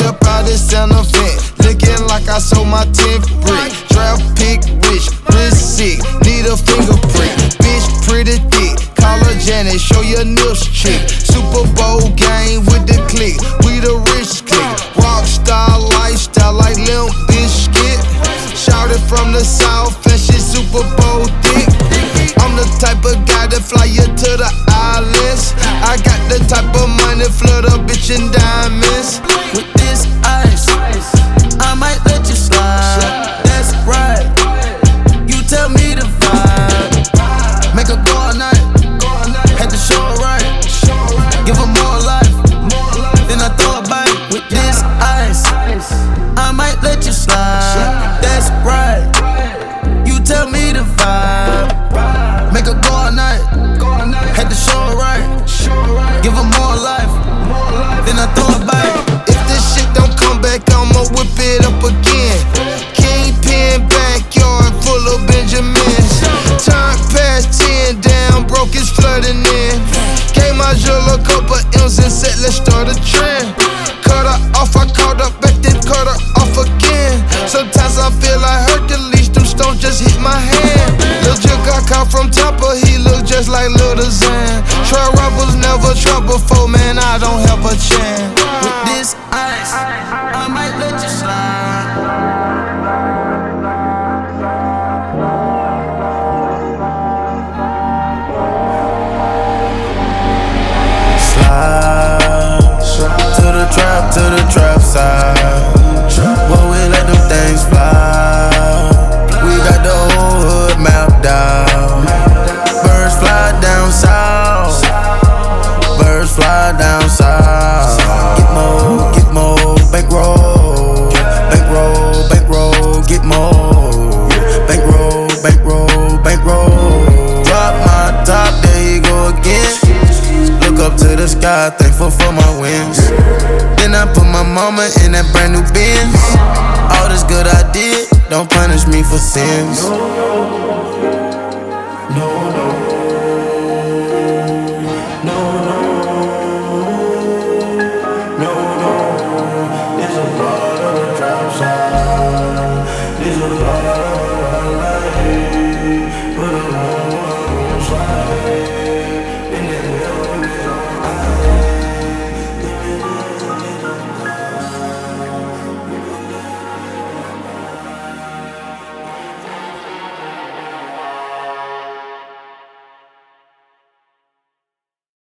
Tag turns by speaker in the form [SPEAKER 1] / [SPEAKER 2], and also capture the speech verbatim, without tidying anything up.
[SPEAKER 1] step out this Santa vent, looking like I sold my tenth brick. Draft pick rich, wrist sick, need a fingerprint. Bitch pretty thick, call her Janet, show your nips chick. Super Bowl game with the click, we the rich click. Rockstar lifestyle like Limp Bizkit. Shouted from the south and she Super Bowl thick. I'm the type of guy that fly you to the islands. I got the type of money, flood a bitch in diamonds.
[SPEAKER 2] With this ice, I might let you slide. That's right, you tell me the vibe. Make her go all night, had to show her right. Give her more life, then I throw a bite. With this ice, I might let you slide. That's right, you tell me the vibe. Make her go all night, had to show her right. Give her more life, then I throw a bite.
[SPEAKER 1] If this shit don't come back, I'ma whip it up again. Kingpin backyard full of Benjamins. Turned past ten down, broke his flooding in. Gave my jewel a couple M's and said let's start a trend. Cut her off, I caught her back, then cut her off again. Sometimes I feel like Hercules, them stones just hit my hand. Lil' Jill got caught from Tampa, he look just like Lil Zan. Try robbers never tried before, man, I don't have a chance.
[SPEAKER 2] With this ice, I might let you slide. Slide to the trap, to the trap side. Whoa, we let them things fly. We got the whole hood mapped out. Birds fly down south. Birds fly down south. Get more, get more, bankroll, bankroll, bankroll, get more, bankroll, bankroll, bankroll. Drop my top, there you go again. Look up to the sky, thankful for my wins. Then I put my mama in that brand new Benz. All this good I did, don't punish me for sins.
[SPEAKER 3] No, no.